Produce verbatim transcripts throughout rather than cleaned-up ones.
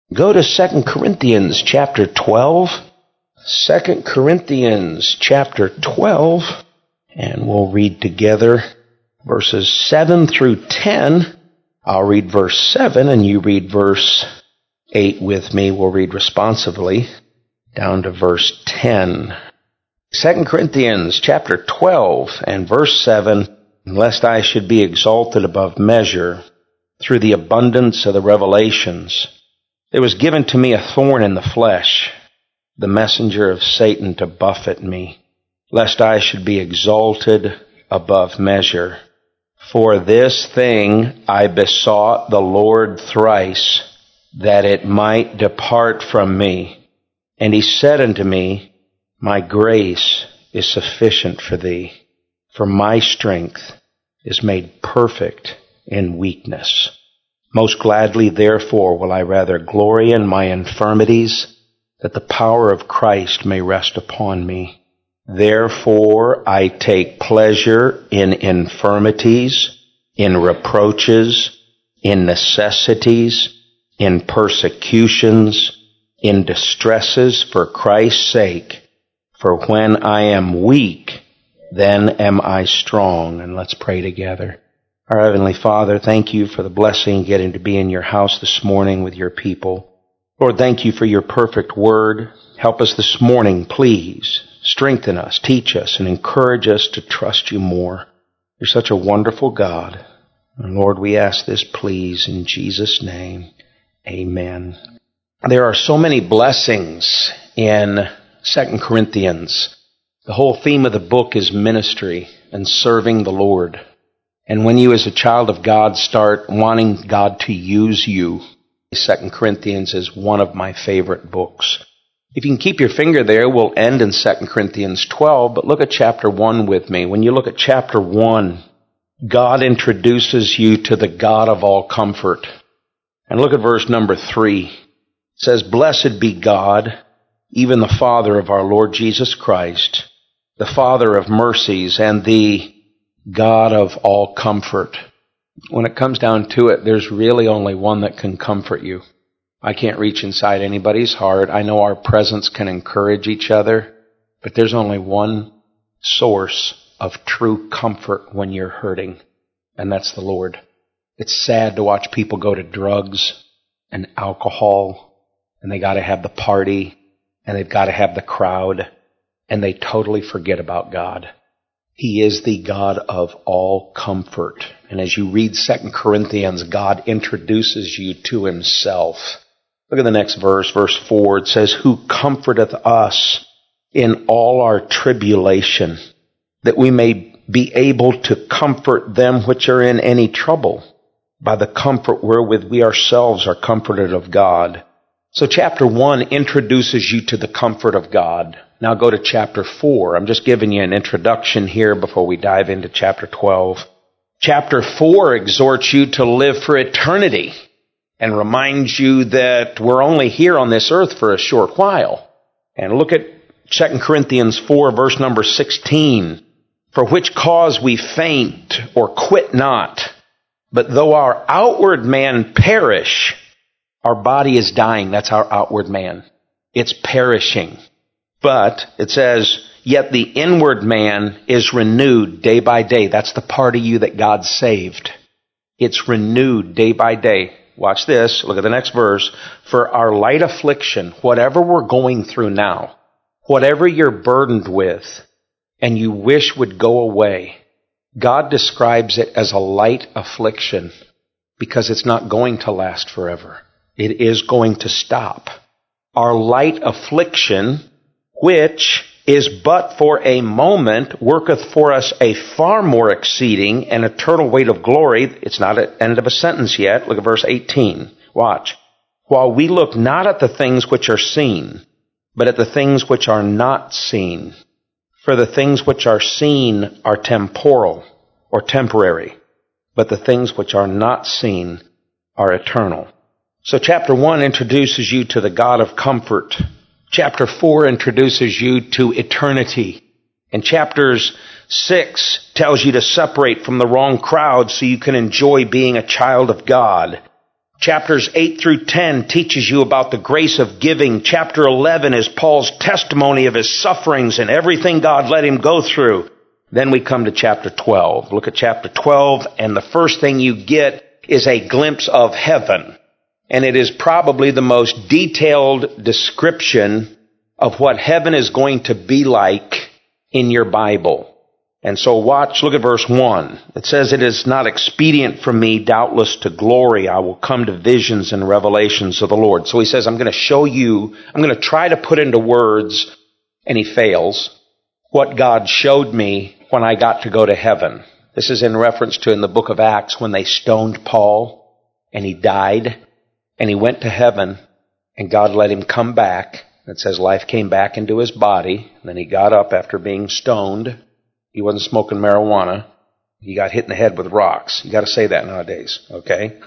Go to Second Corinthians chapter twelve. Second Corinthians chapter twelve, and we'll read together verses seven through ten. I'll read verse seven, and you read verse eight with me. We'll read responsively down to verse ten. Second Corinthians chapter twelve and verse seven, lest I should be exalted above measure through the abundance of the revelations, there was given to me a thorn in the flesh, the messenger of Satan to buffet me, lest I should be exalted above measure. For this thing I besought the Lord thrice, that it might depart from me. And he said unto me, My grace is sufficient for thee, for my strength is made perfect in weakness. Most gladly, therefore, will I rather glory in my infirmities, that the power of Christ may rest upon me. Therefore, I take pleasure in infirmities, in reproaches, in necessities, in persecutions, in distresses for Christ's sake. For when I am weak, then am I strong. And let's pray together. Our Heavenly Father, thank you for the blessing getting to be in your house this morning with your people. Lord, thank you for your perfect word. Help us this morning, please. Strengthen us, teach us, and encourage us to trust you more. You're such a wonderful God. And Lord, we ask this, please, in Jesus' name. Amen. There are so many blessings in Second Corinthians. The whole theme of the book is ministry and serving the Lord. And when you as a child of God start wanting God to use you, Second Corinthians is one of my favorite books. If you can keep your finger there, we'll end in Second Corinthians twelve, but look at chapter one with me. When you look at chapter one, God introduces you to the God of all comfort. And look at verse number three. It says, Blessed be God, even the Father of our Lord Jesus Christ, the Father of mercies and the God of all comfort. When it comes down to it, there's really only one that can comfort you. I can't reach inside anybody's heart. I know our presence can encourage each other, but there's only one source of true comfort when you're hurting, and that's the Lord. It's sad to watch people go to drugs and alcohol, and they got to have the party, and they've got to have the crowd, and they totally forget about God. He is the God of all comfort. And as you read Second Corinthians, God introduces you to himself. Look at the next verse, verse four. It says, Who comforteth us in all our tribulation, that we may be able to comfort them which are in any trouble, by the comfort wherewith we ourselves are comforted of God. So chapter one introduces you to the comfort of God. Now go to chapter four. I'm just giving you an introduction here before we dive into chapter twelve. Chapter four exhorts you to live for eternity and reminds you that we're only here on this earth for a short while. And look at Second Corinthians four, verse number sixteen. For which cause we faint or quit not, but though our outward man perish, our body is dying. That's our outward man. It's perishing. But it says, yet the inward man is renewed day by day. That's the part of you that God saved. It's renewed day by day. Watch this. Look at the next verse. For our light affliction, whatever we're going through now, whatever you're burdened with and you wish would go away, God describes it as a light affliction because it's not going to last forever. It is going to stop. Our light affliction, which is but for a moment, worketh for us a far more exceeding and eternal weight of glory. It's not at the end of a sentence yet. Look at verse eighteen. Watch. While we look not at the things which are seen, but at the things which are not seen. For the things which are seen are temporal or temporary, but the things which are not seen are eternal. So chapter one introduces you to the God of comfort. Chapter four introduces you to eternity. And chapters six tells you to separate from the wrong crowd so you can enjoy being a child of God. Chapters eight through ten teaches you about the grace of giving. Chapter eleven is Paul's testimony of his sufferings and everything God let him go through. Then we come to chapter twelve. Look at chapter twelve, and the first thing you get is a glimpse of heaven. And it is probably the most detailed description of what heaven is going to be like in your Bible. And so watch, look at verse one. It says, "It is not expedient for me, doubtless, to glory. I will come to visions and revelations of the Lord." So he says, I'm going to show you, I'm going to try to put into words, and he fails, what God showed me when I got to go to heaven. This is in reference to in the book of Acts when they stoned Paul, and he died, and he went to heaven, and God let him come back. It says life came back into his body, and then he got up after being stoned. He wasn't smoking marijuana. He got hit in the head with rocks. You got to say that nowadays, okay?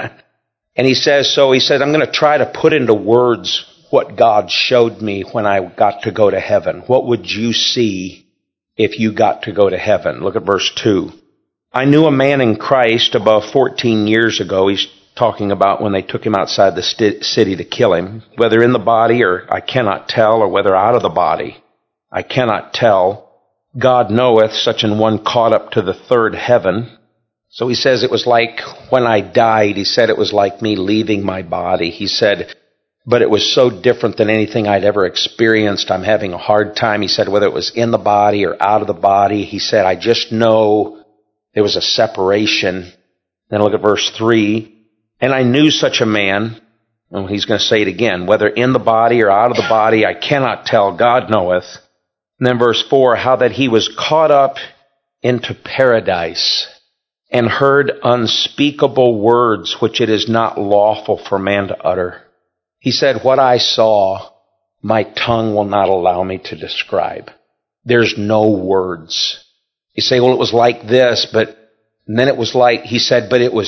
And he says, so he says, I'm going to try to put into words what God showed me when I got to go to heaven. What would you see if you got to go to heaven? Look at verse two. "I knew a man in Christ above fourteen years ago." He's talking about when they took him outside the st- city to kill him. "Whether in the body, or I cannot tell, or whether out of the body, I cannot tell. God knoweth, such an one caught up to the third heaven." So he says it was like when I died. He said it was like me leaving my body. He said, but it was so different than anything I'd ever experienced. I'm having a hard time. He said whether it was in the body or out of the body. He said, I just know there was a separation. Then look at verse three. "And I knew such a man," and he's going to say it again, "whether in the body or out of the body, I cannot tell. God knoweth." And then verse four, "How that he was caught up into paradise and heard unspeakable words which it is not lawful for man to utter." He said, what I saw, my tongue will not allow me to describe. There's no words. You say, well, it was like this, but and then it was like, he said, but it was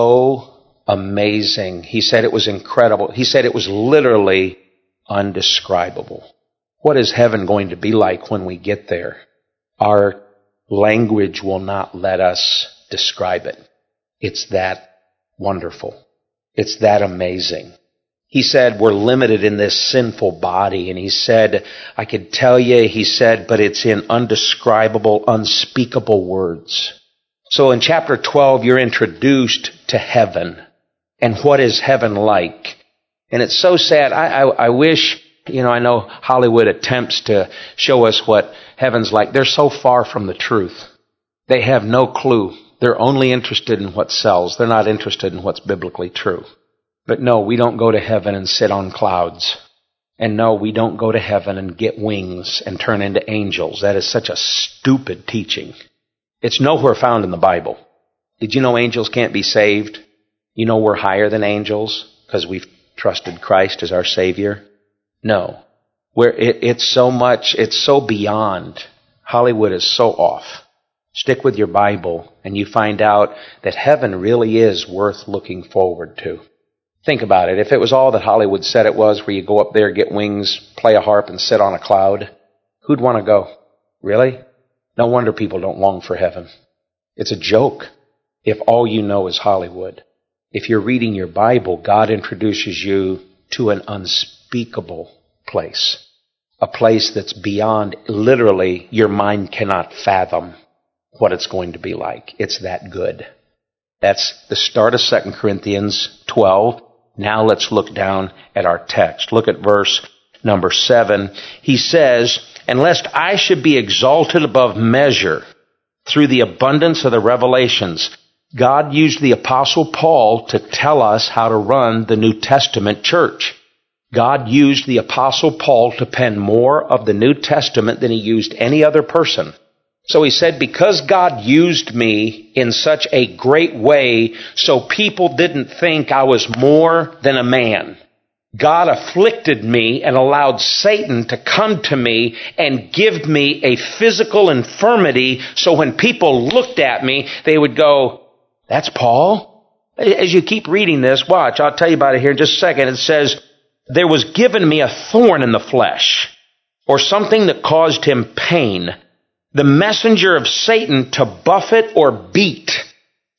so amazing. He said it was incredible. He said it was literally undescribable. What is heaven going to be like when we get there? Our language will not let us describe it. It's that wonderful. It's that amazing. He said, we're limited in this sinful body. And he said, I could tell you, he said, but it's in undescribable, unspeakable words. So in chapter twelve, you're introduced to heaven. And what is heaven like? And it's so sad. I, I, I wish... You know, I know Hollywood attempts to show us what heaven's like. They're so far from the truth. They have no clue. They're only interested in what sells. They're not interested in what's biblically true. But no, we don't go to heaven and sit on clouds. And no, we don't go to heaven and get wings and turn into angels. That is such a stupid teaching. It's nowhere found in the Bible. Did you know angels can't be saved? You know we're higher than angels because we've trusted Christ as our Savior? No. Where it, it's so much, it's so beyond. Hollywood is so off. Stick with your Bible and you find out that heaven really is worth looking forward to. Think about it. If it was all that Hollywood said it was, where you go up there, get wings, play a harp, and sit on a cloud, who'd want to go? Really? No wonder people don't long for heaven. It's a joke if all you know is Hollywood. If you're reading your Bible, God introduces you to an unspeakable place. A place that's beyond, literally, your mind cannot fathom what it's going to be like. It's that good. That's the start of Second Corinthians twelve. Now let's look down at our text. Look at verse number seven. He says, "And lest I should be exalted above measure through the abundance of the revelations." God used the Apostle Paul to tell us how to run the New Testament church. God used the Apostle Paul to pen more of the New Testament than he used any other person. So he said, because God used me in such a great way so people didn't think I was more than a man, God afflicted me and allowed Satan to come to me and give me a physical infirmity so when people looked at me, they would go, that's Paul? As you keep reading this, watch, I'll tell you about it here in just a second. It says, there was given me a thorn in the flesh, or something that caused him pain, the messenger of Satan to buffet or beat,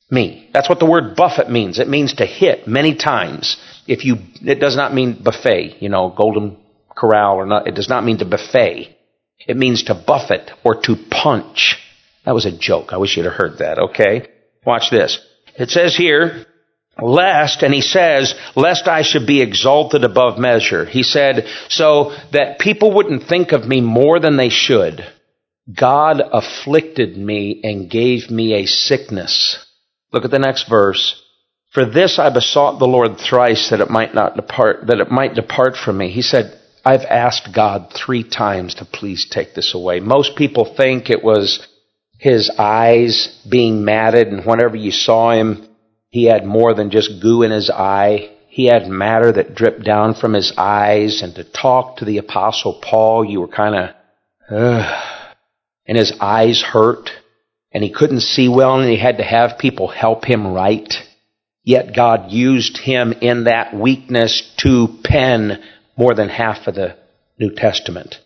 me. That's what the word buffet means. It means to hit many times. If you, it does not mean buffet, you know, Golden Corral or not. It does not mean to buffet. It means to buffet or to punch. That was a joke. I wish you'd have heard that, okay? Watch this. It says here, lest, and he says, lest I should be exalted above measure. He said, so that people wouldn't think of me more than they should, God afflicted me and gave me a sickness. Look at the next verse. For this I besought the Lord thrice that it might not depart, that it might depart from me. He said, I've asked God three times to please take this away. Most people think it was his eyes being matted, and whenever you saw him, he had more than just goo in his eye. He had matter that dripped down from his eyes, and to talk to the Apostle Paul, you were kind of, ugh, and his eyes hurt, and he couldn't see well, and he had to have people help him write. Yet God used him in that weakness to pen more than half of the New Testament.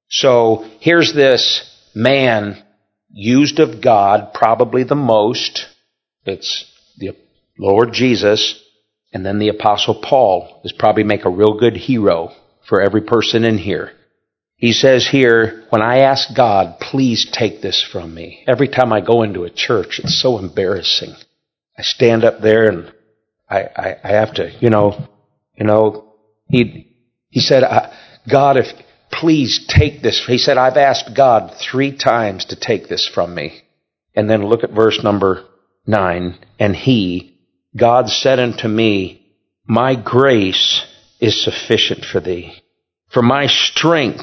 So here's this man used of God, probably the most. It's the Lord Jesus, and then the Apostle Paul is probably make a real good hero for every person in here. He says here, when I ask God, please take this from me. Every time I go into a church, it's so embarrassing. I stand up there and I, I, I have to, you know, you know, he, he said, God, if, please take this. He said, I've asked God three times to take this from me. And then look at verse number nine. And he, God said unto me, my grace is sufficient for thee, for my strength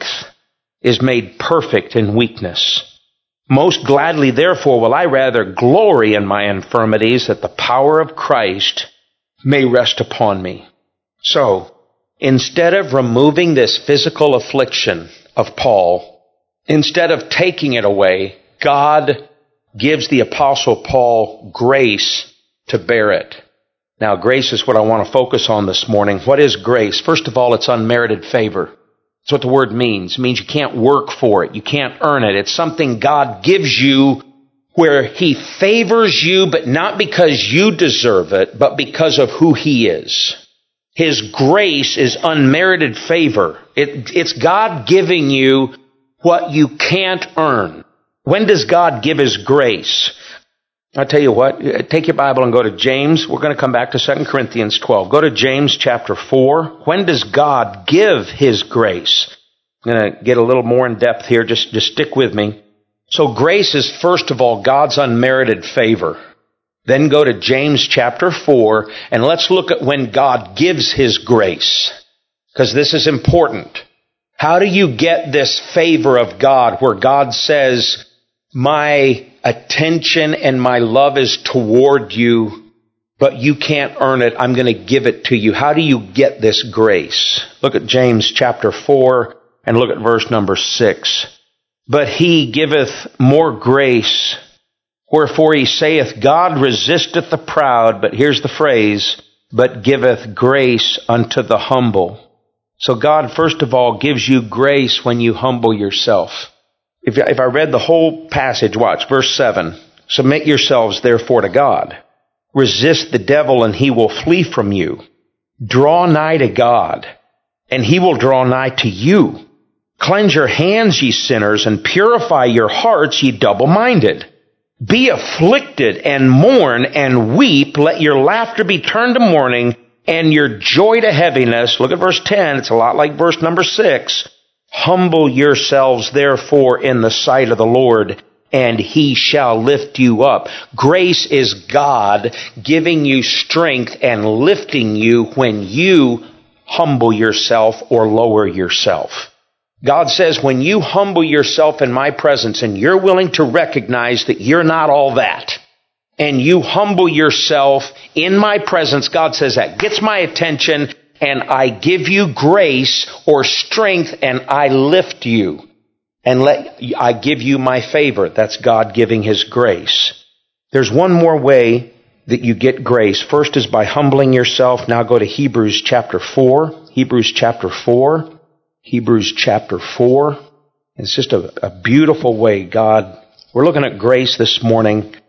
is made perfect in weakness. Most gladly, therefore, will I rather glory in my infirmities, that the power of Christ may rest upon me. So, instead of removing this physical affliction of Paul, instead of taking it away, God gives the Apostle Paul grace to bear it. Now, grace is what I want to focus on this morning. What is grace? First of all, it's unmerited favor. That's what the word means. It means you can't work for it. You can't earn it. It's something God gives you where He favors you, but not because you deserve it, but because of who He is. His grace is unmerited favor. It, it's God giving you what you can't earn. When does God give His grace? I'll tell you what, take your Bible and go to James. We're going to come back to Second Corinthians twelve. Go to James chapter four. When does God give His grace? I'm going to get a little more in depth here. Just, just stick with me. So grace is, first of all, God's unmerited favor. Then go to James chapter four, and let's look at when God gives His grace, because this is important. How do you get this favor of God where God says, my attention and my love is toward you, but you can't earn it. I'm going to give it to you. How do you get this grace? Look at James chapter four and look at verse number six. But He giveth more grace. Wherefore He saith, God resisteth the proud, but here's the phrase, but giveth grace unto the humble. So God, first of all, gives you grace when you humble yourself. If, if I read the whole passage, watch, verse seven. Submit yourselves therefore to God. Resist the devil and he will flee from you. Draw nigh to God and He will draw nigh to you. Cleanse your hands, ye sinners, and purify your hearts, ye double-minded. Be afflicted and mourn and weep. Let your laughter be turned to mourning and your joy to heaviness. Look at verse ten. It's a lot like verse number six. Humble yourselves, therefore, in the sight of the Lord, and He shall lift you up. Grace is God giving you strength and lifting you when you humble yourself or lower yourself. God says, when you humble yourself in my presence and you're willing to recognize that you're not all that, and you humble yourself in my presence, God says that gets my attention, and I give you grace or strength, and I lift you, and let I give you my favor. That's God giving His grace. There's one more way that you get grace. First is by humbling yourself. Now go to Hebrews chapter four. Hebrews chapter four. Hebrews chapter four. It's just a, a beautiful way God, we're looking at grace this morning.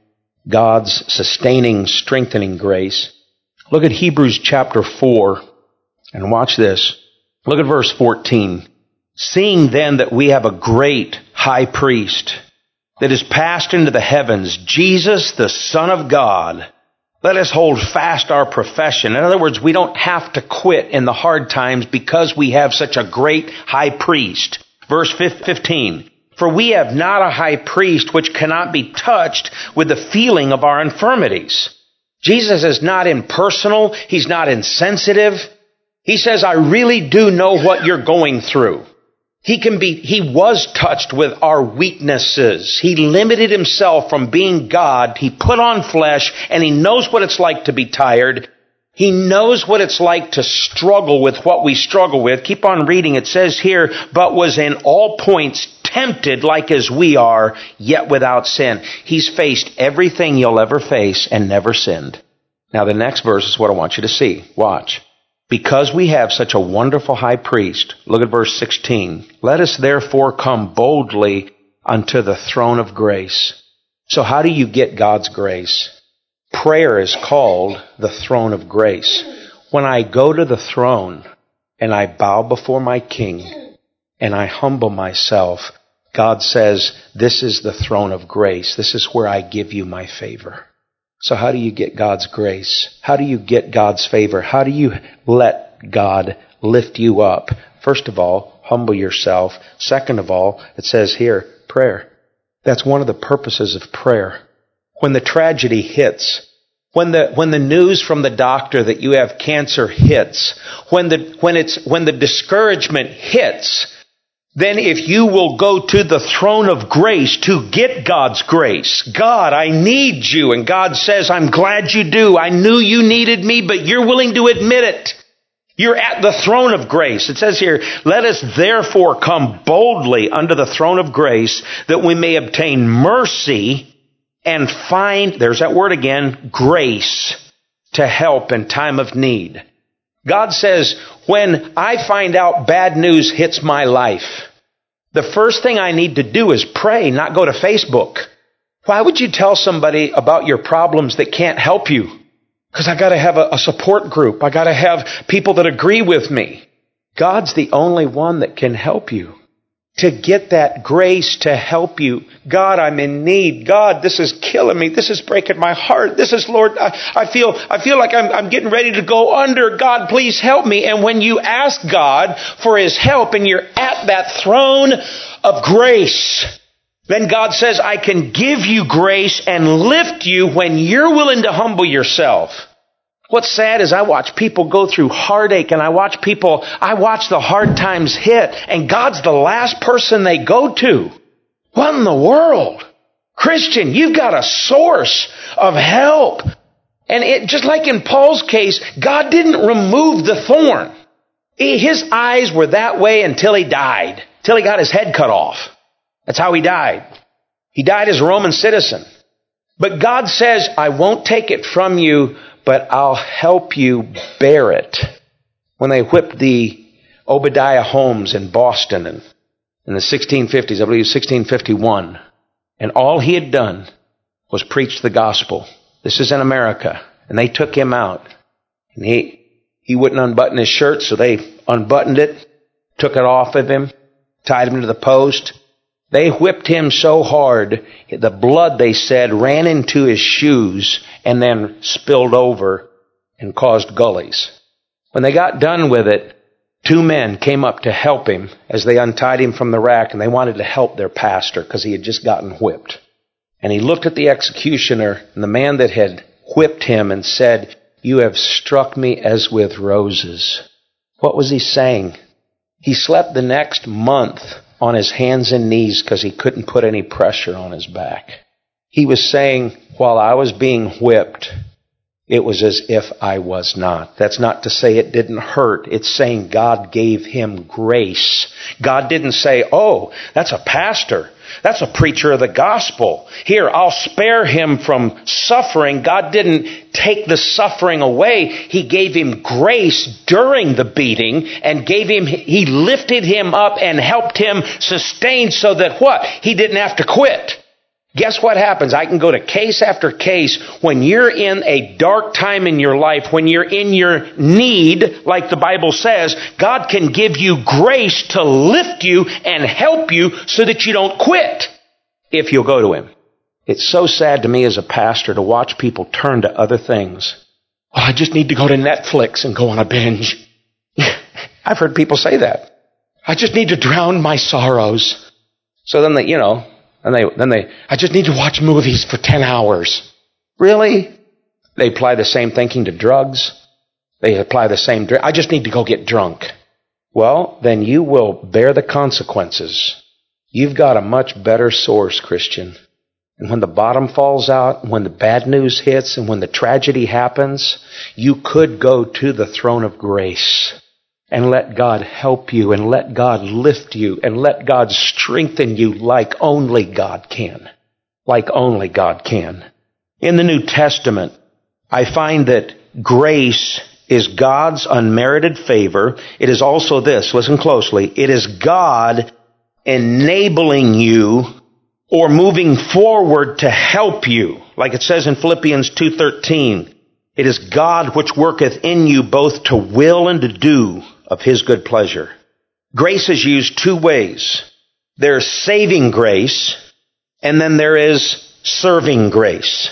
God's sustaining, strengthening grace. Look at Hebrews chapter four and watch this. Look at verse fourteen. Seeing then that we have a great high priest that is passed into the heavens, Jesus, the Son of God, let us hold fast our profession. In other words, we don't have to quit in the hard times because we have such a great high priest. Verse fifteen. For we have not a high priest which cannot be touched with the feeling of our infirmities. Jesus is not impersonal. He's not insensitive. He says, I really do know what you're going through. He can be, he was touched with our weaknesses. He limited himself from being God. He put on flesh, and he knows what it's like to be tired. He knows what it's like to struggle with what we struggle with. Keep on reading. It says here, but was in all points tempted like as we are, yet without sin. He's faced everything you'll ever face and never sinned. Now the next verse is what I want you to see. Watch. Because we have such a wonderful high priest, look at verse sixteen. Let us therefore come boldly unto the throne of grace. So how do you get God's grace? Prayer is called the throne of grace. When I go to the throne and I bow before my King and I humble myself, God says, this is the throne of grace. This is where I give you my favor. So how do you get God's grace? How do you get God's favor? How do you let God lift you up? First of all, humble yourself. Second of all, it says here, prayer. That's one of the purposes of prayer. When the tragedy hits, when the when the news from the doctor that you have cancer hits, when the when it's when the discouragement hits, then if you will go to the throne of grace to get God's grace, God, I need you. And God says, I'm glad you do. I knew you needed me, but you're willing to admit it. You're at the throne of grace. It says here, let us therefore come boldly unto the throne of grace that we may obtain mercy and find, there's that word again, grace to help in time of need. God says, when I find out bad news hits my life, the first thing I need to do is pray, not go to Facebook. Why would you tell somebody about your problems that can't help you? Because I got to have a, a support group. I got to have people that agree with me. God's the only one that can help you. To get that grace to help you. God, I'm in need. God, this is killing me. This is breaking my heart. This is, Lord, I, I feel I feel like I'm, I'm getting ready to go under. God, please help me. And when you ask God for His help and you're at that throne of grace, then God says, I can give you grace and lift you when you're willing to humble yourself. What's sad is I watch people go through heartache and I watch people, I watch the hard times hit and God's the last person they go to. What in the world? Christian, you've got a source of help. And it, just like in Paul's case, God didn't remove the thorn. His eyes were that way until he died, till he got his head cut off. That's how he died. He died as a Roman citizen. But God says, I won't take it from you, but I'll help you bear it. When they whipped the Obadiah Holmes in Boston in, in the sixteen fifties, I believe sixteen fifty-one, and all he had done was preach the gospel. This is in America. And they took him out. And he, he wouldn't unbutton his shirt, so they unbuttoned it, took it off of him, tied him to the post. They whipped him so hard, the blood, they said, ran into his shoes and then spilled over and caused gullies. When they got done with it, two men came up to help him as they untied him from the rack, and they wanted to help their pastor because he had just gotten whipped. And he looked at the executioner and the man that had whipped him and said, you have struck me as with roses. What was he saying? He slept the next month on his hands and knees because he couldn't put any pressure on his back. He was saying, while I was being whipped, it was as if I was not. That's not to say it didn't hurt. It's saying God gave him grace. God didn't say, oh, that's a pastor. That's a preacher of the gospel. Here, I'll spare him from suffering. God didn't take the suffering away. He gave him grace during the beating and gave him, he lifted him up and helped him sustain so that what? He didn't have to quit. Guess what happens? I can go to case after case when you're in a dark time in your life, when you're in your need, like the Bible says, God can give you grace to lift you and help you so that you don't quit if you'll go to Him. It's so sad to me as a pastor to watch people turn to other things. Well, I just need to go to Netflix and go on a binge. I've heard people say that. I just need to drown my sorrows. So then they, you know, and they, then they, I just need to watch movies for ten hours. Really? They apply the same thinking to drugs. They apply the same, I just need to go get drunk. Well, then you will bear the consequences. You've got a much better source, Christian. And when the bottom falls out, when the bad news hits, and when the tragedy happens, you could go to the throne of grace and let God help you and let God lift you and let God strengthen you like only God can. Like only God can. In the New Testament, I find that grace is God's unmerited favor. It is also this, listen closely, it is God enabling you or moving forward to help you. Like it says in Philippians two thirteen, it is God which worketh in you both to will and to do of His good pleasure. Grace is used two ways. There's saving grace, and then there is serving grace.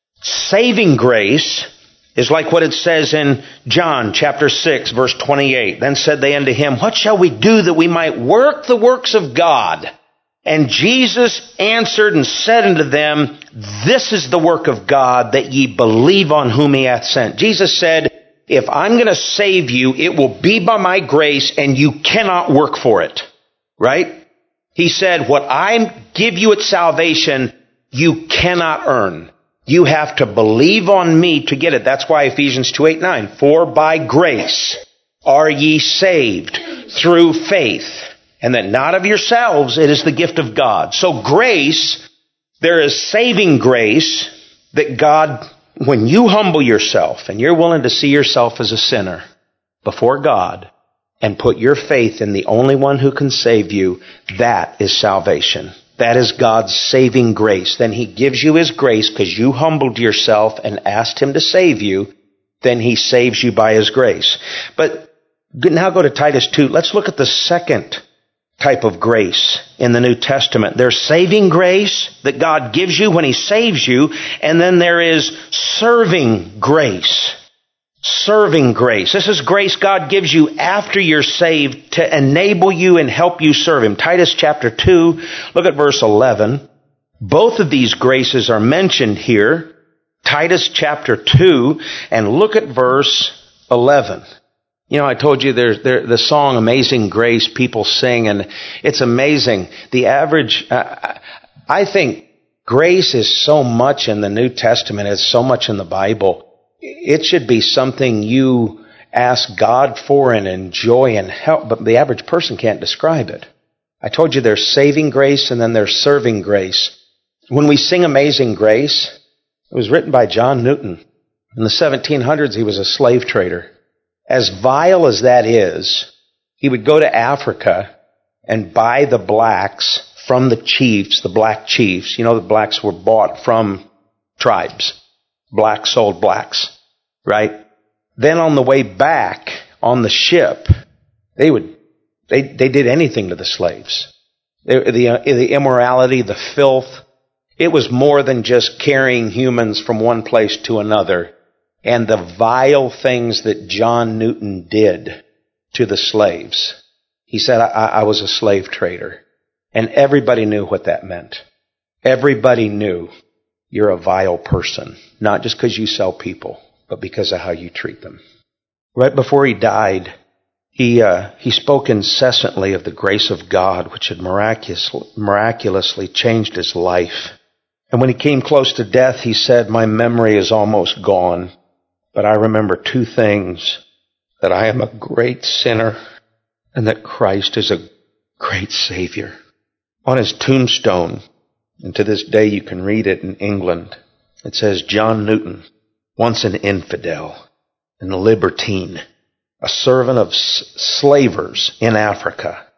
Saving grace is like what it says in John chapter six, verse twenty-eight. Then said they unto Him, what shall we do that we might work the works of God? And Jesus answered and said unto them, this is the work of God, that ye believe on whom He hath sent. Jesus said, if I'm going to save you, it will be by my grace, and you cannot work for it. Right? He said, what I give you at salvation, you cannot earn. You have to believe on me to get it. That's why Ephesians two eight nine, for by grace are ye saved through faith, and that not of yourselves, it is the gift of God. So grace, there is saving grace that God, when you humble yourself and you're willing to see yourself as a sinner before God and put your faith in the only one who can save you, that is salvation. That is God's saving grace. Then He gives you His grace because you humbled yourself and asked Him to save you. Then He saves you by His grace. But now go to Titus two. Let's look at the second type of grace in the New Testament. There's saving grace that God gives you when He saves you, and then there is serving grace. Serving grace. This is grace God gives you after you're saved to enable you and help you serve Him. Titus chapter two, look at verse eleven. Both of these graces are mentioned here. Titus chapter two, and look at verse eleven. You know, I told you there's there, the song Amazing Grace people sing, and it's amazing. The average, uh, I think grace is so much in the New Testament, it's so much in the Bible. It should be something you ask God for and enjoy and help, but the average person can't describe it. I told you there's saving grace and then there's serving grace. When we sing Amazing Grace, it was written by John Newton. In the seventeen hundreds, he was a slave trader. As vile as that is, he would go to Africa and buy the blacks from the chiefs, the black chiefs. You know, the blacks were bought from tribes. Blacks sold blacks, right? Then on the way back on the ship, they would, they, they did anything to the slaves. They, the, the immorality, the filth, it was more than just carrying humans from one place to another. And the vile things that John Newton did to the slaves. He said, I, I was a slave trader. And everybody knew what that meant. Everybody knew you're a vile person. Not just because you sell people, but because of how you treat them. Right before he died, he uh, he spoke incessantly of the grace of God, which had miraculously, miraculously changed his life. And when he came close to death, he said, my memory is almost gone. But I remember two things, that I am a great sinner and that Christ is a great Savior. On his tombstone, and to this day you can read it in England, it says, John Newton, once an infidel and a libertine, a servant of s- slavers in Africa,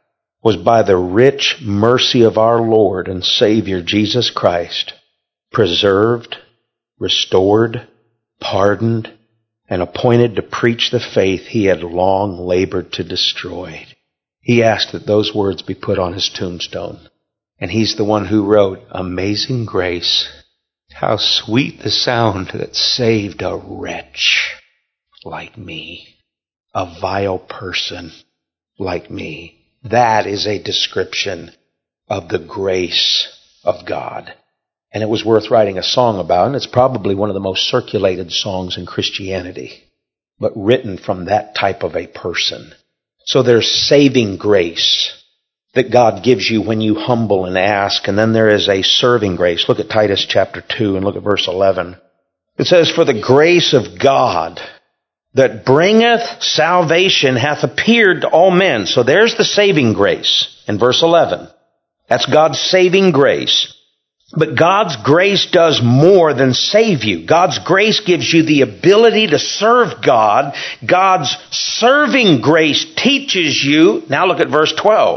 was by the rich mercy of our Lord and Savior Jesus Christ, preserved, restored, pardoned, and appointed to preach the faith he had long labored to destroy. He asked that those words be put on his tombstone. And he's the one who wrote, Amazing grace, how sweet the sound that saved a wretch like me, a vile person like me. That is a description of the grace of God. And it was worth writing a song about, and it's probably one of the most circulated songs in Christianity, but written from that type of a person. So there's saving grace that God gives you when you humble and ask, and then there is a serving grace. Look at Titus chapter two and look at verse eleven. It says, For the grace of God that bringeth salvation hath appeared to all men. So there's the saving grace in verse eleven. That's God's saving grace. But God's grace does more than save you. God's grace gives you the ability to serve God. God's serving grace teaches you. Now look at verse twelve.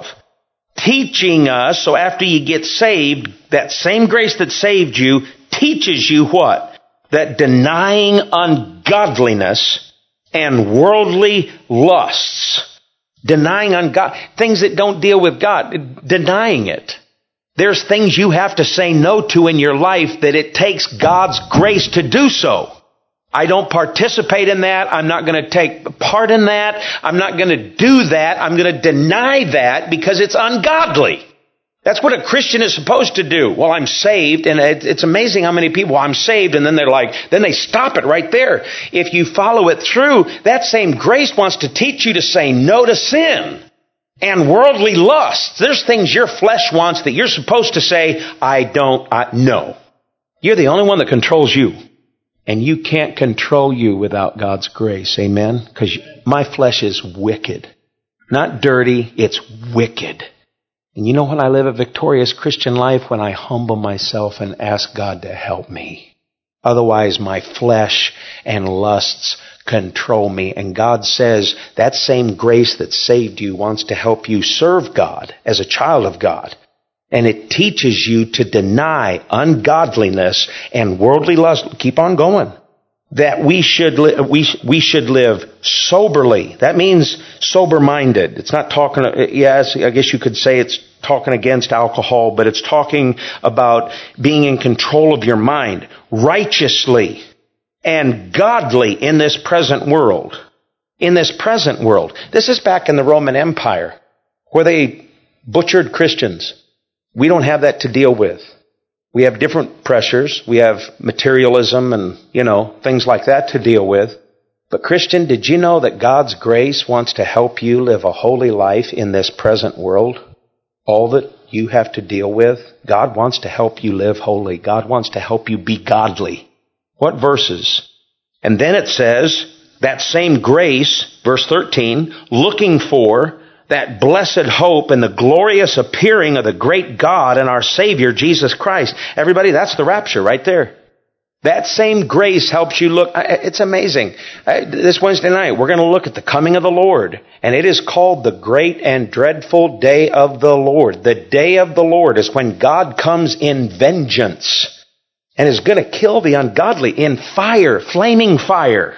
Teaching us, so after you get saved, that same grace that saved you teaches you what? That denying ungodliness and worldly lusts, denying ungod things that don't deal with God, denying it. There's things you have to say no to in your life that it takes God's grace to do so. I don't participate in that. I'm not going to take part in that. I'm not going to do that. I'm going to deny that because it's ungodly. That's what a Christian is supposed to do. Well, I'm saved, and it's amazing how many people, I'm saved, and then they're like, then they stop it right there. If you follow it through, that same grace wants to teach you to say no to sin and worldly lusts. There's things your flesh wants that you're supposed to say, I don't, I, no. You're the only one that controls you. And you can't control you without God's grace. Amen? Because my flesh is wicked. Not dirty, it's wicked. And you know when I live a victorious Christian life? When I humble myself and ask God to help me. Otherwise, my flesh and lusts control me. And God says that same grace that saved you wants to help you serve God as a child of God. And it teaches you to deny ungodliness and worldly lust. Keep on going. That we should li- we we should live soberly. That means sober-minded. It's not talking. Yes, I guess you could say it's talking against alcohol, but it's talking about being in control of your mind, righteously and godly in this present world. In this present world, this is back in the Roman Empire, where they butchered Christians. We don't have that to deal with. We have different pressures. We have materialism and, you know, things like that to deal with. But Christian, did you know that God's grace wants to help you live a holy life in this present world? All that you have to deal with, God wants to help you live holy. God wants to help you be godly. What verses? And then it says, that same grace, verse thirteen, looking for that blessed hope and the glorious appearing of the great God and our Savior, Jesus Christ. Everybody, that's the rapture right there. That same grace helps you look. It's amazing. This Wednesday night, we're going to look at the coming of the Lord. And it is called the great and dreadful day of the Lord. The day of the Lord is when God comes in vengeance and is going to kill the ungodly in fire, flaming fire.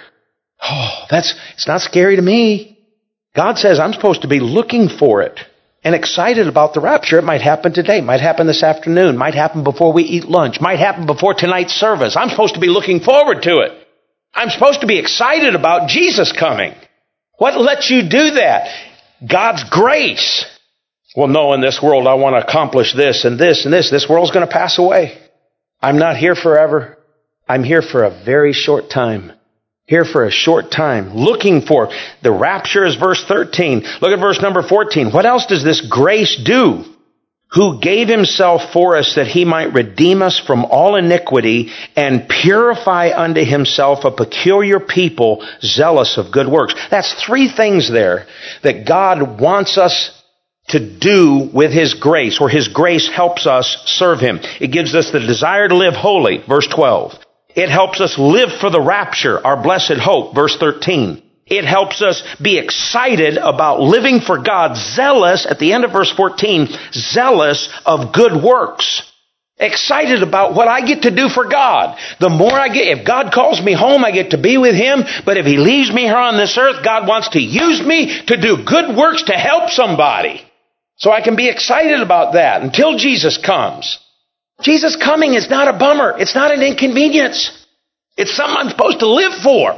Oh, that's, it's not scary to me. God says I'm supposed to be looking for it and excited about the rapture. It might happen today, might happen this afternoon, might happen before we eat lunch, might happen before tonight's service. I'm supposed to be looking forward to it. I'm supposed to be excited about Jesus coming. What lets you do that? God's grace. Well, no, in this world I want to accomplish this and this and this. This world's going to pass away. I'm not here forever. I'm here for a very short time. Here for a short time, looking for the rapture is verse thirteen. Look at verse number fourteen. What else does this grace do? Who gave himself for us that he might redeem us from all iniquity and purify unto himself a peculiar people zealous of good works. That's three things there that God wants us to do with his grace, or his grace helps us serve him. It gives us the desire to live holy, verse twelve. It helps us live for the rapture, our blessed hope, verse thirteen. It helps us be excited about living for God, zealous, at the end of verse fourteen, zealous of good works. Excited about what I get to do for God. The more I get, if God calls me home, I get to be with Him. But if He leaves me here on this earth, God wants to use me to do good works to help somebody. So I can be excited about that until Jesus comes. Jesus coming is not a bummer. It's not an inconvenience. It's something I'm supposed to live for.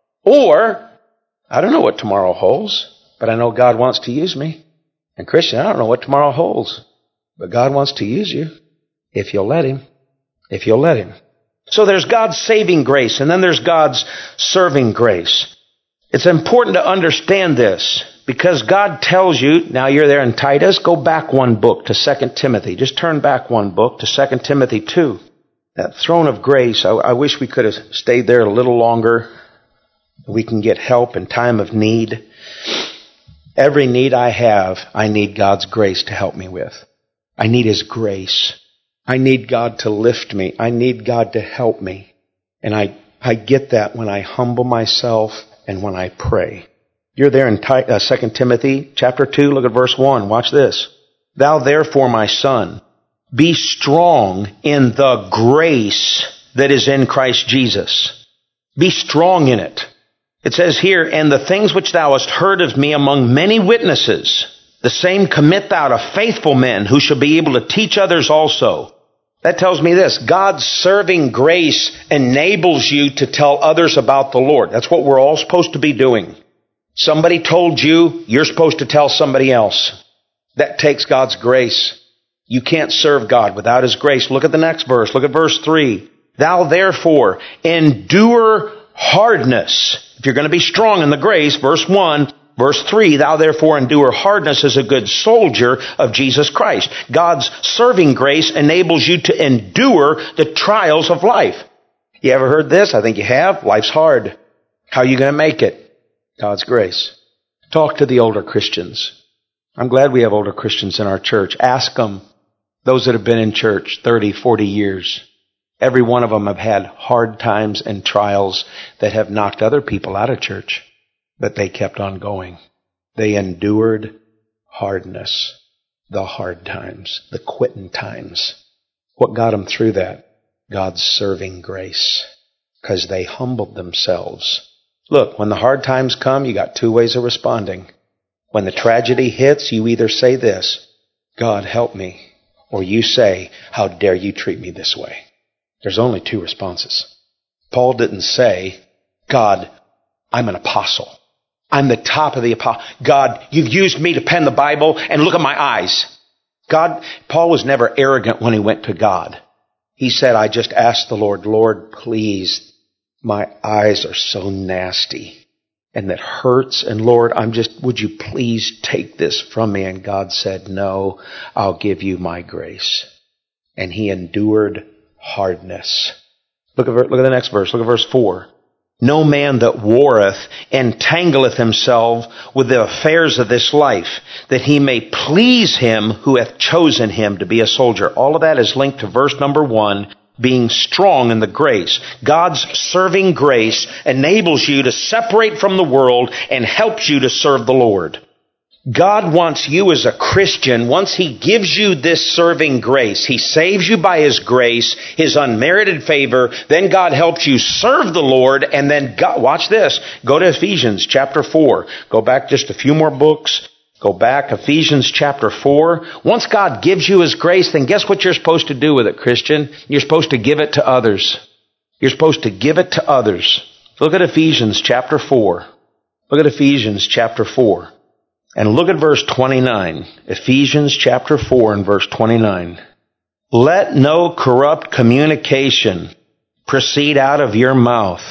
Or, I don't know what tomorrow holds, but I know God wants to use me. And Christian, I don't know what tomorrow holds, but God wants to use you. If you'll let Him. If you'll let Him. So there's God's saving grace, and then there's God's serving grace. It's important to understand this, because God tells you, now you're there in Titus, go back one book to Second Timothy. Just turn back one book to Second Timothy two. That throne of grace, I, I wish we could have stayed there a little longer. We can get help in time of need. Every need I have, I need God's grace to help me with. I need His grace. I need God to lift me. I need God to help me. And I, I get that when I humble myself and when I pray. You're there in uh, Second Timothy chapter two. Look at verse one. Watch this. Thou therefore, my son, be strong in the grace that is in Christ Jesus. Be strong in it. It says here, and the things which thou hast heard of me among many witnesses, the same commit thou to faithful men who shall be able to teach others also. That tells me this. God's serving grace enables you to tell others about the Lord. That's what we're all supposed to be doing. Somebody told you, you're supposed to tell somebody else. That takes God's grace. You can't serve God without His grace. Look at the next verse. Look at verse three. Thou therefore endure hardness. If you're going to be strong in the grace, verse one, verse three, thou therefore endure hardness as a good soldier of Jesus Christ. God's serving grace enables you to endure the trials of life. You ever heard this? I think you have. Life's hard. How are you going to make it? God's grace. Talk to the older Christians. I'm glad we have older Christians in our church. Ask them, those that have been in church thirty, forty years. Every one of them have had hard times and trials that have knocked other people out of church. But they kept on going. They endured hardness, the hard times, the quitting times. What got them through that? God's serving grace. Because they humbled themselves. Look, when the hard times come, you got two ways of responding. When the tragedy hits, you either say this, God help me, or you say, how dare you treat me this way? There's only two responses. Paul didn't say, God, I'm an apostle. I'm the top of the apostle. God, you've used me to pen the Bible, and look at my eyes. God, Paul was never arrogant when he went to God. He said, I just asked the Lord, Lord, please, my eyes are so nasty and that hurts. And Lord, I'm just, would you please take this from me? And God said, no, I'll give you my grace. And he endured hardness. Look at, look at the next verse. Look at verse four. No man that warreth entangleth himself with the affairs of this life, that he may please him who hath chosen him to be a soldier. All of that is linked to verse number one, being strong in the grace. God's serving grace enables you to separate from the world and helps you to serve the Lord. God wants you as a Christian, once He gives you this serving grace, He saves you by His grace, His unmerited favor, then God helps you serve the Lord, and then God, watch this, go to Ephesians chapter four. Go back just a few more books. Go back, Ephesians chapter four. Once God gives you His grace, then guess what you're supposed to do with it, Christian? You're supposed to give it to others. You're supposed to give it to others. Look at Ephesians chapter four. Look at Ephesians chapter four. And look at verse twenty-nine. Ephesians chapter four and verse twenty-nine. Let no corrupt communication proceed out of your mouth,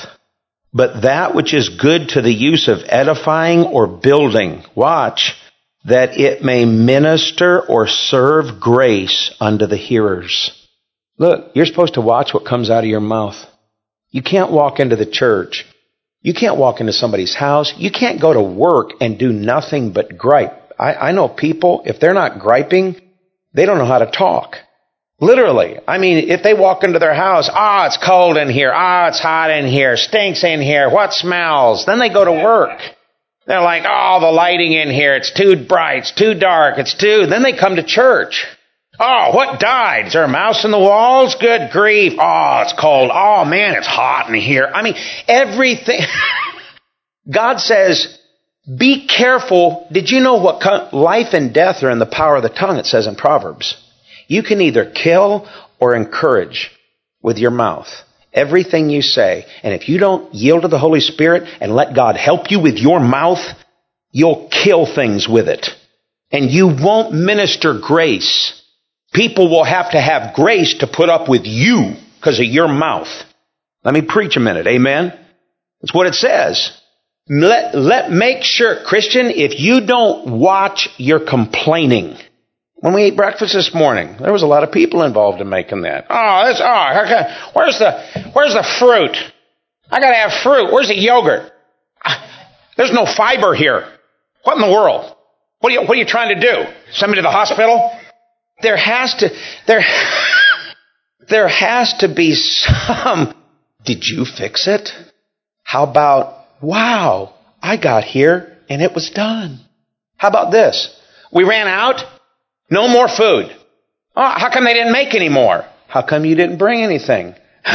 but that which is good to the use of edifying or building. Watch, that it may minister or serve grace unto the hearers. Look, you're supposed to watch what comes out of your mouth. You can't walk into the church. You can't walk into somebody's house. You can't go to work and do nothing but gripe. I, I know people, if they're not griping, they don't know how to talk. Literally. I mean, if they walk into their house, ah, oh, it's cold in here. Ah, oh, it's hot in here. Stinks in here. What smells? Then they go to work. They're like, oh, the lighting in here. It's too bright. It's too dark. It's too... Then they come to church. Oh, what died? Is there a mouse in the walls? Good grief. Oh, it's cold. Oh, man, it's hot in here. I mean, everything... God says, be careful. Did you know what life and death are in the power of the tongue? It says in Proverbs. You can either kill or encourage with your mouth. Everything you say. And if you don't yield to the Holy Spirit and let God help you with your mouth, you'll kill things with it. And you won't minister grace. People will have to have grace to put up with you because of your mouth. Let me preach a minute. Amen? That's what it says. Let, let, make sure, Christian, if you don't watch your complaining. When we ate breakfast this morning, there was a lot of people involved in making that. Oh, this, oh, okay. Where's the, where's the fruit? I gotta have fruit. Where's the yogurt? There's no fiber here. What in the world? What are you, what are you trying to do? Send me to the hospital? There has to, there, there has to be some, did you fix it? How about, wow, I got here and it was done. How about this? We ran out. No more food. Oh, how come they didn't make any more? How come you didn't bring anything?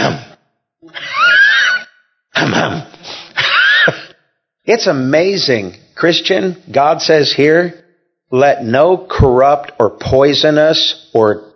It's amazing. Christian, God says here, let no corrupt or poisonous or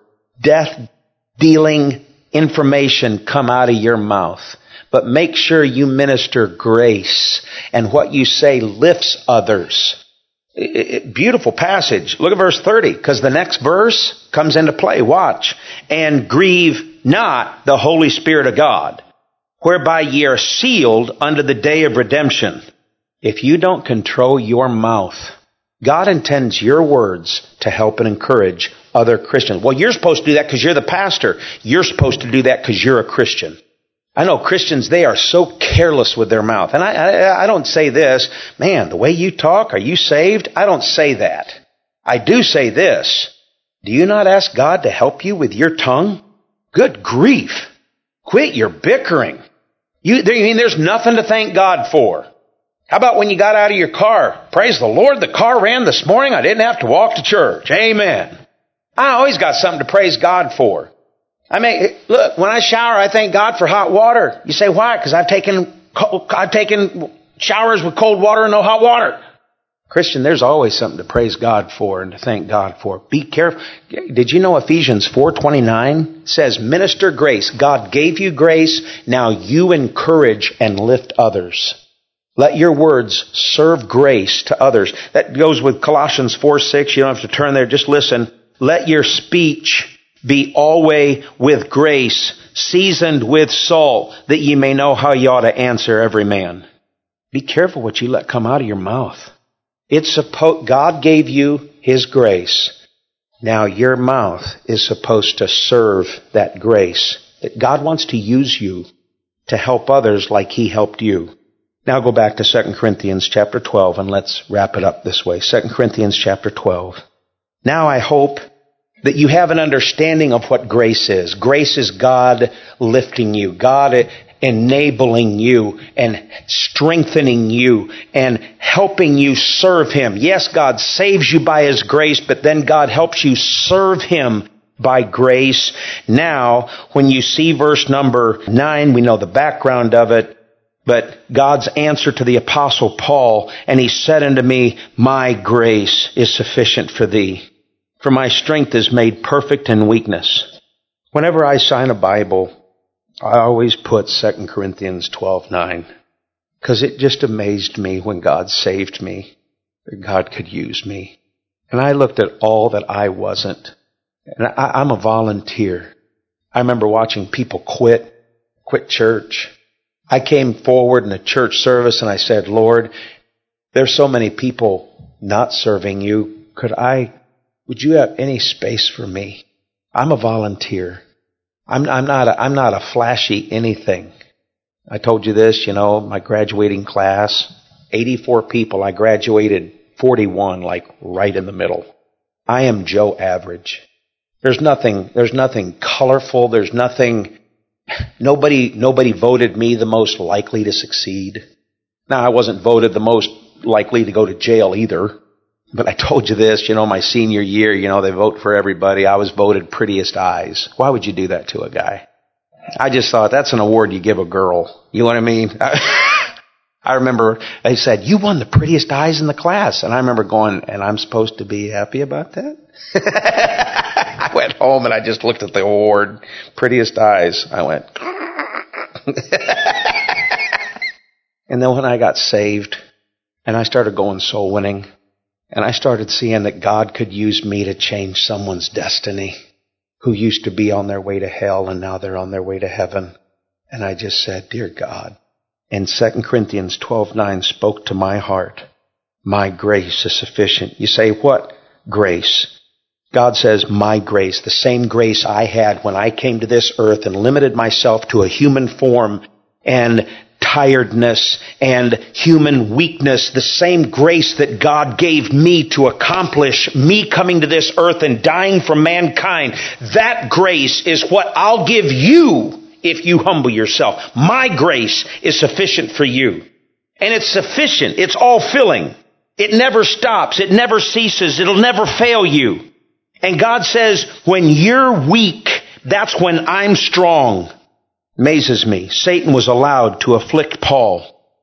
death-dealing information come out of your mouth. But make sure you minister grace and what you say lifts others. It, it, beautiful passage. Look at verse thirty, because the next verse comes into play. Watch. And grieve not the Holy Spirit of God, whereby ye are sealed unto the day of redemption. If you don't control your mouth, God intends your words to help and encourage other Christians. Well, you're supposed to do that because you're the pastor. You're supposed to do that because you're a Christian. I know Christians, they are so careless with their mouth. And I, I, I don't say this, man, the way you talk, are you saved? I don't say that. I do say this. Do you not ask God to help you with your tongue? Good grief. Quit your bickering. You, there, I mean, there's nothing to thank God for. How about when you got out of your car? Praise the Lord, the car ran this morning. I didn't have to walk to church. Amen. I always got something to praise God for. I mean, look, when I shower, I thank God for hot water. You say, why? Because I've taken, I've taken showers with cold water and no hot water. Christian, there's always something to praise God for and to thank God for. Be careful. Did you know Ephesians four twenty-nine says, minister grace. God gave you grace. Now you encourage and lift others. Let your words serve grace to others. That goes with Colossians four six. You don't have to turn there. Just listen. Let your speech be always with grace, seasoned with salt, that ye may know how ye ought to answer every man. Be careful what you let come out of your mouth. It's supposed, God gave you His grace. Now your mouth is supposed to serve that grace. That God wants to use you to help others like He helped you. Now go back to Second Corinthians chapter twelve and let's wrap it up this way. Second Corinthians chapter twelve. Now I hope that you have an understanding of what grace is. Grace is God lifting you, God enabling you and strengthening you and helping you serve Him. Yes, God saves you by His grace, but then God helps you serve Him by grace. Now, when you see verse number nine, we know the background of it, but God's answer to the Apostle Paul, and he said unto me, my grace is sufficient for thee. For my strength is made perfect in weakness. Whenever I sign a Bible, I always put Second Corinthians twelve nine. Because it just amazed me when God saved me, that God could use me. And I looked at all that I wasn't. And I, I'm a volunteer. I remember watching people quit, quit church. I came forward in a church service and I said, Lord, there's so many people not serving you. Could I... Would you have any space for me? I'm a volunteer. I'm, I'm not a, I'm not a flashy anything. I told you this, you know, my graduating class, eighty-four people. I graduated forty-one, like right in the middle. I am Joe Average. There's nothing, there's nothing colorful. There's nothing, nobody, nobody voted me the most likely to succeed. Now, I wasn't voted the most likely to go to jail either. But I told you this, you know, my senior year, you know, they vote for everybody. I was voted prettiest eyes. Why would you do that to a guy? I just thought that's an award you give a girl. You know what I mean? I remember they said, you won the prettiest eyes in the class. And I remember going, and I'm supposed to be happy about that? I went home and I just looked at the award, prettiest eyes. I went, and then when I got saved and I started going soul winning and I started seeing that God could use me to change someone's destiny who used to be on their way to hell and now they're on their way to heaven. And I just said, dear God, and Second Corinthians twelve nine spoke to my heart. My grace is sufficient. You say, what grace? God says, my grace, the same grace I had when I came to this earth and limited myself to a human form and tiredness and human weakness, the same grace that God gave me to accomplish me coming to this earth and dying for mankind. That grace is what I'll give you if you humble yourself. My grace is sufficient for you. And it's sufficient. It's all-filling. It never stops. It never ceases. It'll never fail you. And God says, when you're weak, that's when I'm strong. Amazes me. Satan was allowed to afflict Paul.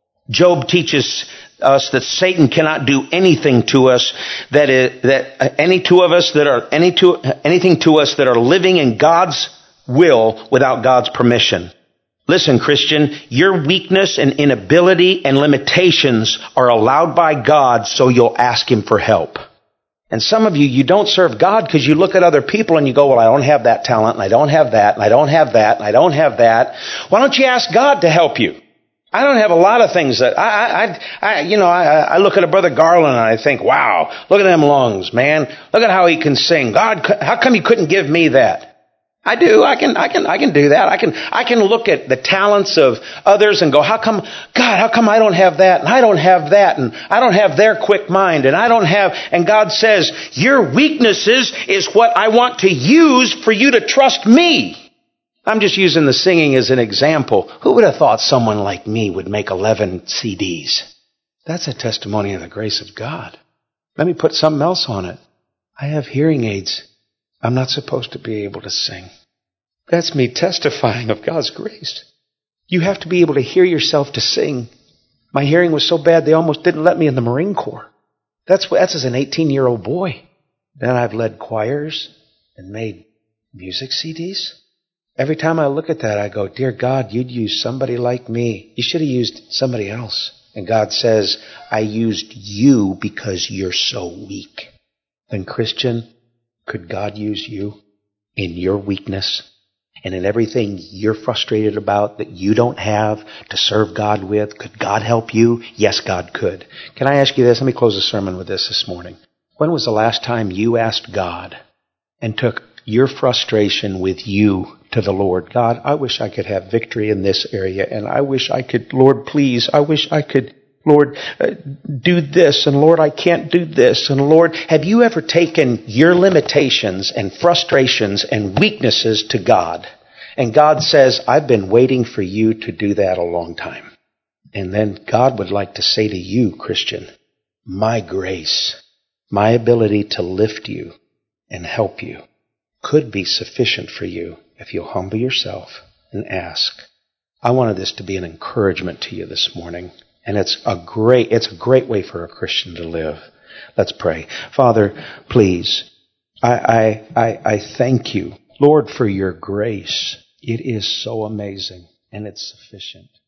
Job teaches us that Satan cannot do anything to us that is, that any two of us that are any two anything to us that are living in God's will without God's permission. Listen, Christian, your weakness and inability and limitations are allowed by God so you'll ask Him for help. And some of you, you don't serve God because you look at other people and you go, well, I don't have that talent, and I don't have that, and I don't have that, and I don't have that. Why don't you ask God to help you? I don't have a lot of things that, I, I, I you know, I, I look at a Brother Garland and I think, wow, look at them lungs, man. Look at how he can sing. God, how come you couldn't give me that? I do. I can, I can, I can do that. I can, I can look at the talents of others and go, how come, God, how come I don't have that? And I don't have that. And I don't have their quick mind. And I don't have, and God says, your weaknesses is what I want to use for you to trust me. I'm just using the singing as an example. Who would have thought someone like me would make eleven C Ds? That's a testimony of the grace of God. Let me put something else on it. I have hearing aids. I'm not supposed to be able to sing. That's me testifying of God's grace. You have to be able to hear yourself to sing. My hearing was so bad they almost didn't let me in the Marine Corps. That's, that's as an eighteen-year-old boy. Then I've led choirs and made music C Ds. Every time I look at that, I go, dear God, you'd use somebody like me. You should have used somebody else. And God says, I used you because you're so weak. Then, Christian, could God use you in your weakness and in everything you're frustrated about that you don't have to serve God with? Could God help you? Yes, God could. Can I ask you this? Let me close the sermon with this this morning. When was the last time you asked God and took your frustration with you to the Lord? God, I wish I could have victory in this area, and I wish I could, Lord, please, I wish I could, Lord, uh, do this, and Lord, I can't do this, and Lord, have you ever taken your limitations and frustrations and weaknesses to God? And God says, I've been waiting for you to do that a long time. And then God would like to say to you, Christian, my grace, my ability to lift you and help you could be sufficient for you if you'll humble yourself and ask. I wanted this to be an encouragement to you this morning. And it's a great, it's a great way for a Christian to live. Let's pray. Father, please, I, I, I, I thank you, Lord, for your grace. It is so amazing and it's sufficient.